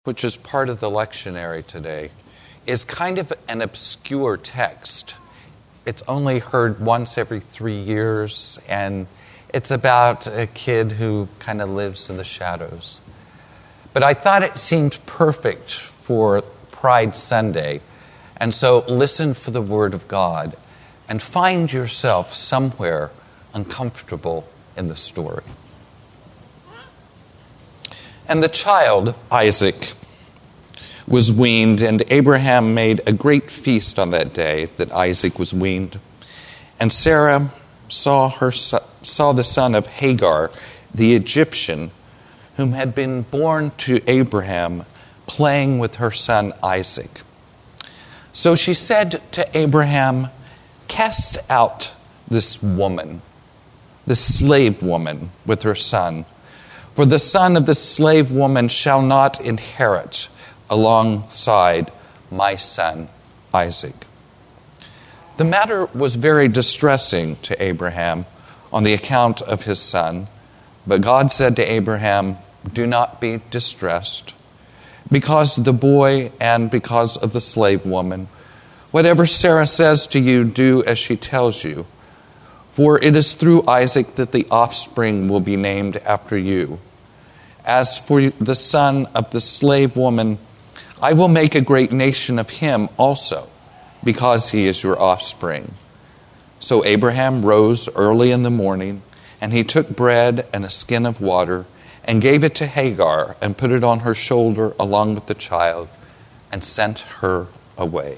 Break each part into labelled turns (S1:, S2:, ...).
S1: which is part of the lectionary today, is kind of an obscure text. It's only heard once every 3 years, and it's about a kid who kind of lives in the shadows. But I thought it seemed perfect for Pride Sunday, and so listen for the Word of God and find yourself somewhere uncomfortable in the story. And the child, Isaac, was weaned, and Abraham made a great feast on that day that Isaac was weaned. And Sarah saw the son of Hagar, the Egyptian, whom had been born to Abraham, playing with her son Isaac. So she said to Abraham, "Cast out this woman, this slave woman, with her son. For the son of the slave woman shall not inherit alongside my son Isaac." The matter was very distressing to Abraham on the account of his son. But God said to Abraham, "Do not be distressed because of the boy and because of the slave woman. Whatever Sarah says to you, do as she tells you. For it is through Isaac that the offspring will be named after you. As for the son of the slave woman, I will make a great nation of him also, because he is your offspring." So Abraham rose early in the morning, and he took bread and a skin of water, and gave it to Hagar, and put it on her shoulder along with the child, and sent her away.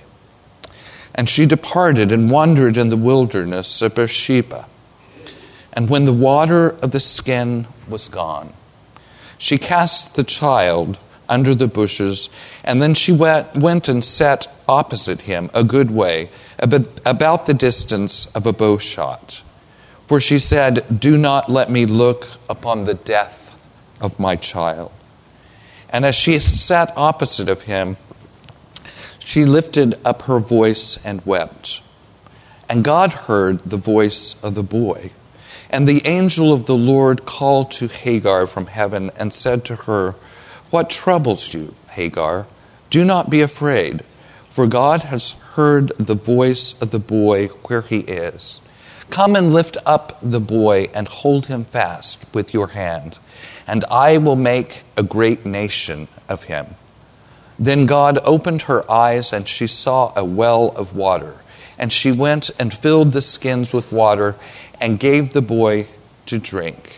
S1: And she departed and wandered in the wilderness of Beersheba. And when the water of the skin was gone, she cast the child under the bushes, and then she went and sat opposite him a good way, about the distance of a bow shot. For she said, "Do not let me look upon the death of my child." And as she sat opposite of him, she lifted up her voice and wept. And God heard the voice of the boy. And the angel of the Lord called to Hagar from heaven and said to her, "What troubles you, Hagar? Do not be afraid, for God has heard the voice of the boy where he is. Come and lift up the boy and hold him fast with your hand, and I will make a great nation of him." Then God opened her eyes, and she saw a well of water. And she went and filled the skins with water and gave the boy to drink.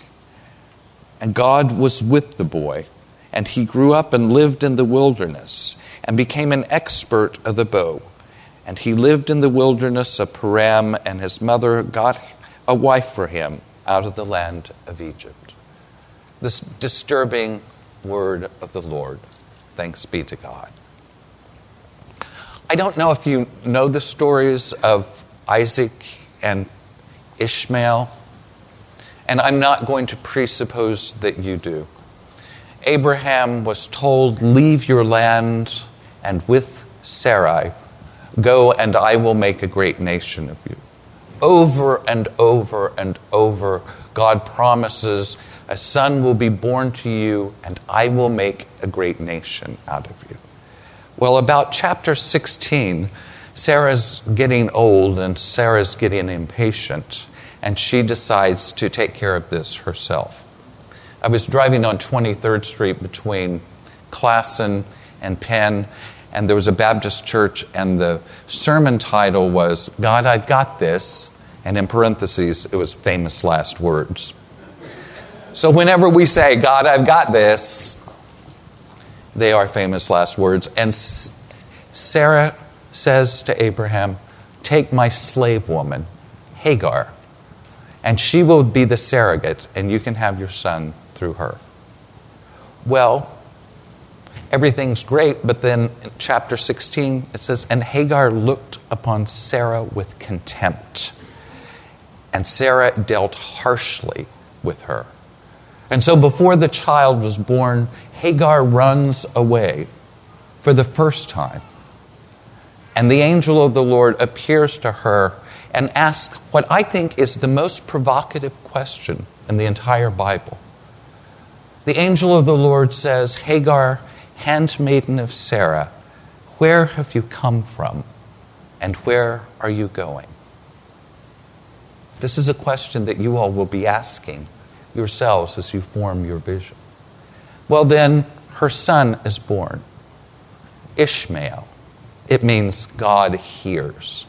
S1: And God was with the boy, and he grew up and lived in the wilderness and became an expert of the bow. And he lived in the wilderness of Paran, and his mother got a wife for him out of the land of Egypt. This disturbing word of the Lord. Thanks be to God. I don't know if you know the stories of Isaac and Ishmael, and I'm not going to presuppose that you do. Abraham was told, "Leave your land, and with Sarai, go, and I will make a great nation of you." Over and over and over, God promises, "A son will be born to you, and I will make a great nation out of you." Well, about chapter 16, Sarah's getting old and Sarah's getting impatient, and she decides to take care of this herself. I was driving on 23rd Street between Classen and Penn, and there was a Baptist church, and the sermon title was, "God, I've Got This," and in parentheses, it was famous last words. So whenever we say, "God, I've got this," they are famous last words. And Sarah says to Abraham, "Take my slave woman, Hagar, and she will be the surrogate, and you can have your son through her." Well, everything's great, but then in chapter 16, it says, "And Hagar looked upon Sarah with contempt, and Sarah dealt harshly with her. And so before the child was born, Hagar runs away for the first time. And the angel of the Lord appears to her and asks what I think is the most provocative question in the entire Bible. The angel of the Lord says, "Hagar, handmaiden of Sarah, where have you come from, and where are you going?" This is a question that you all will be asking yourselves as you form your vision. Well, then, her son is born, Ishmael. It means God hears.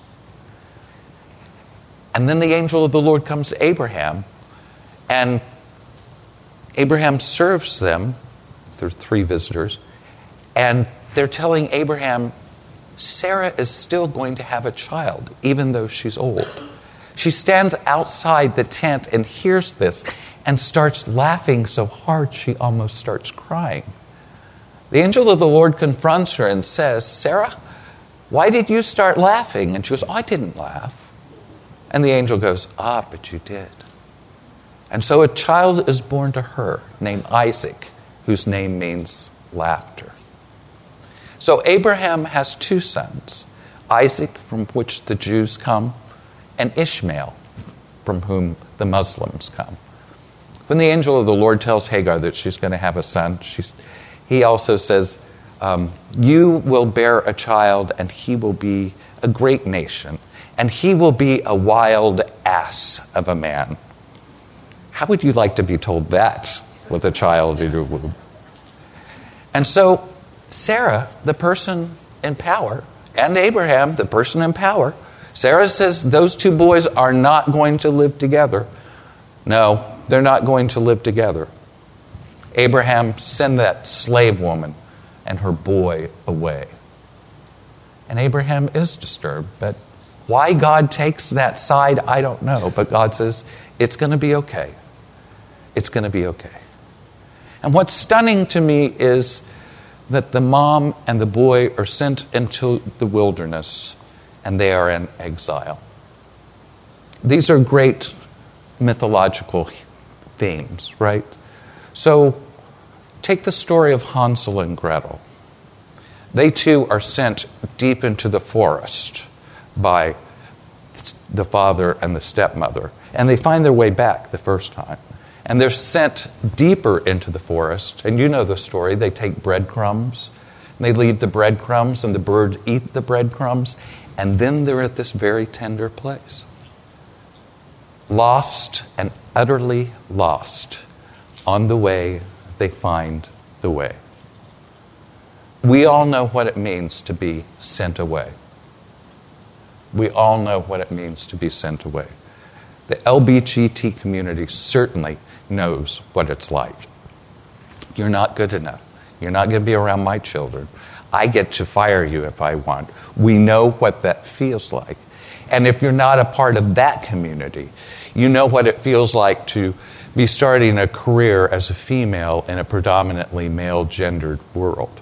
S1: And then the angel of the Lord comes to Abraham, and Abraham serves them. There are 3 visitors, and they're telling Abraham, Sarah is still going to have a child, even though she's old. She stands outside the tent and hears this and starts laughing so hard she almost starts crying. The angel of the Lord confronts her and says, "Sarah, why did you start laughing?" And she goes, "I didn't laugh." And the angel goes, "But you did." And so a child is born to her named Isaac, whose name means laughter. So Abraham has 2 sons, Isaac, from which the Jews come, and Ishmael, from whom the Muslims come. When the angel of the Lord tells Hagar that she's going to have a son, he also says, "You will bear a child, and he will be a great nation, and he will be a wild ass of a man." How would you like to be told that with a child in your womb? And so Sarah, the person in power, and Abraham, the person in power, Sarah says those 2 boys are not going to live together. No, they're not going to live together. Abraham, send that slave woman and her boy away. And Abraham is disturbed, but why God takes that side, I don't know. But God says, it's going to be okay. It's going to be okay. And what's stunning to me is that the mom and the boy are sent into the wilderness, and they are in exile. These are great mythological themes, right? So take the story of Hansel and Gretel. They too are sent deep into the forest by the father and the stepmother. And they find their way back the first time. And they're sent deeper into the forest. And you know the story. They take breadcrumbs. And they leave the breadcrumbs, and the birds eat the breadcrumbs. And then they're at this very tender place. Lost and utterly lost. On the way, they find the way. We all know what it means to be sent away. We all know what it means to be sent away. The LBGT community certainly knows what it's like. You're not good enough. You're not going to be around my children. I get to fire you if I want. We know what that feels like. And if you're not a part of that community, you know what it feels like to be starting a career as a female in a predominantly male-gendered world.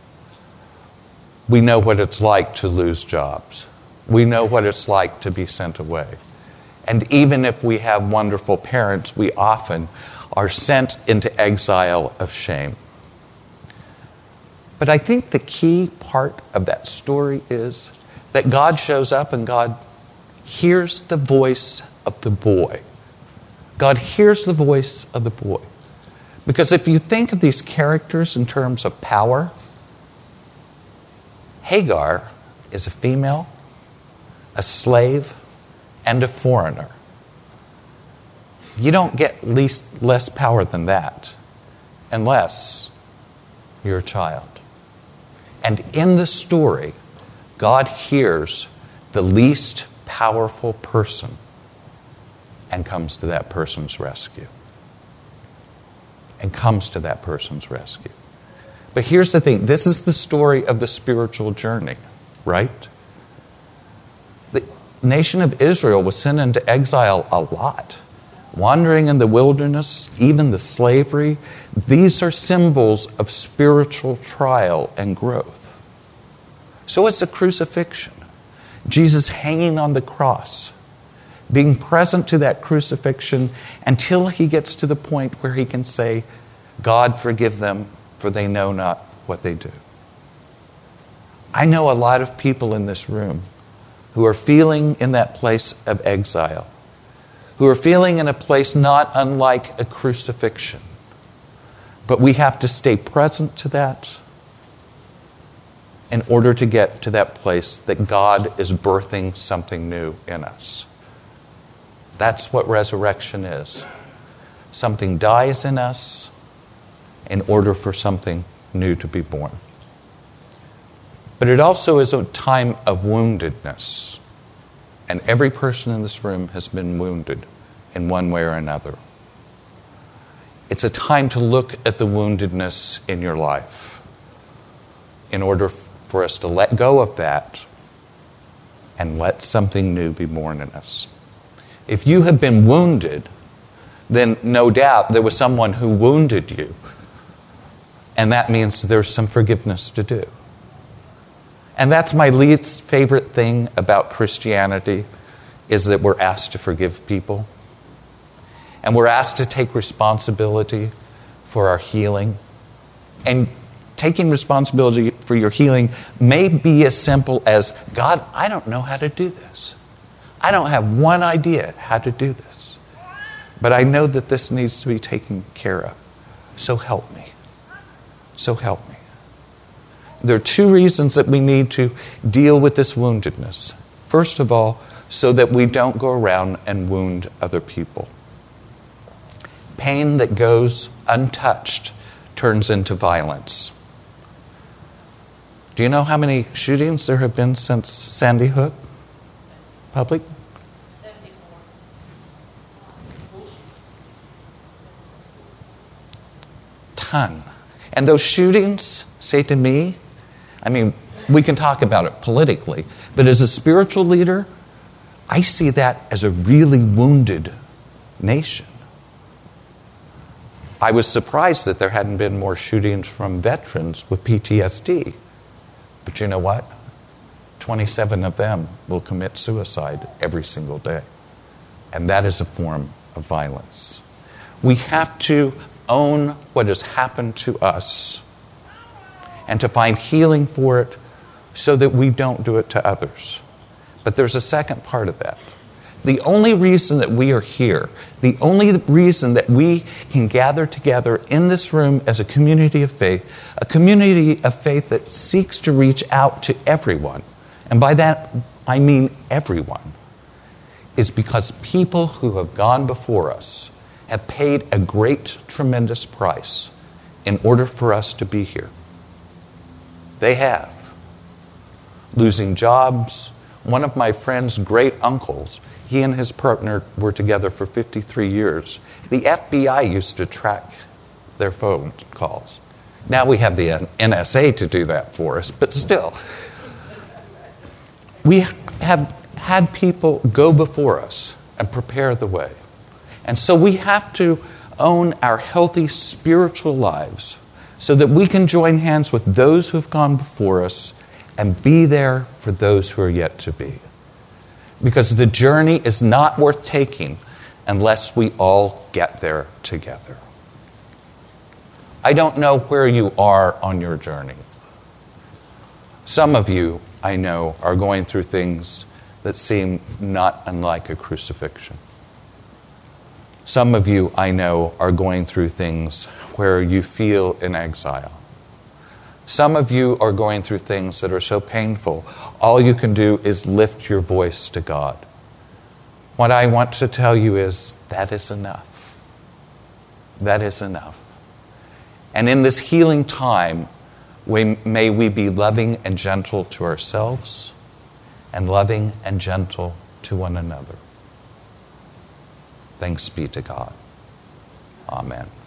S1: We know what it's like to lose jobs. We know what it's like to be sent away. And even if we have wonderful parents, we often are sent into exile of shame. But I think the key part of that story is that God shows up and God hears the voice of the boy. God hears the voice of the boy. Because if you think of these characters in terms of power, Hagar is a female, a slave, and a foreigner. You don't get less power than that unless you're a child. And in the story, God hears the least powerful person and comes to that person's rescue. And comes to that person's rescue. But here's the thing. This is the story of the spiritual journey, right? The nation of Israel was sent into exile a lot. Wandering in the wilderness, even the slavery. These are symbols of spiritual trial and growth. So it's the crucifixion. Jesus hanging on the cross. Being present to that crucifixion until he gets to the point where he can say, God, forgive them, for they know not what they do. I know a lot of people in this room who are feeling in that place of exile, who are feeling in a place not unlike a crucifixion. But we have to stay present to that. in order to get to that place that God is birthing something new in us. That's what resurrection is. Something dies in us in order for something new to be born. But it also is a time of woundedness. And every person in this room has been wounded in one way or another. It's a time to look at the woundedness in your life in order for us to let go of that and let something new be born in us. If you have been wounded, then no doubt there was someone who wounded you. And that means there's some forgiveness to do. And that's my least favorite thing about Christianity, is that we're asked to forgive people. And we're asked to take responsibility for our healing. And taking responsibility for your healing may be as simple as, God, I don't know how to do this. I don't have one idea how to do this. But I know that this needs to be taken care of. So help me. So help me. There are two reasons that we need to deal with this woundedness. First of all, so that we don't go around and wound other people. Pain that goes untouched turns into violence. Do you know how many shootings there have been since Sandy Hook? Public?
S2: 74.
S1: Ton. And those shootings say to me, I mean, we can talk about it politically, but as a spiritual leader, I see that as a really wounded nation. I was surprised that there hadn't been more shootings from veterans with PTSD. But you know what? 27 of them will commit suicide every single day. And that is a form of violence. We have to own what has happened to us and to find healing for it so that we don't do it to others. But there's a second part of that. The only reason that we are here, the only reason that we can gather together in this room as a community of faith that seeks to reach out to everyone, and by that I mean everyone, is because people who have gone before us have paid a great, tremendous price in order for us to be here. They have. Losing jobs. One of my friend's great uncles, he and his partner were together for 53 years. The FBI used to track their phone calls. Now we have the NSA to do that for us, but still. We have had people go before us and prepare the way. And so we have to own our healthy spiritual lives so that we can join hands with those who have gone before us and be there for those who are yet to be. Because the journey is not worth taking unless we all get there together. I don't know where you are on your journey. Some of you, I know, are going through things that seem not unlike a crucifixion. Some of you, I know, are going through things where you feel in exile. Some of you are going through things that are so painful, all you can do is lift your voice to God. What I want to tell you is that is enough. That is enough. And in this healing time, may we be loving and gentle to ourselves and loving and gentle to one another. Thanks be to God. Amen.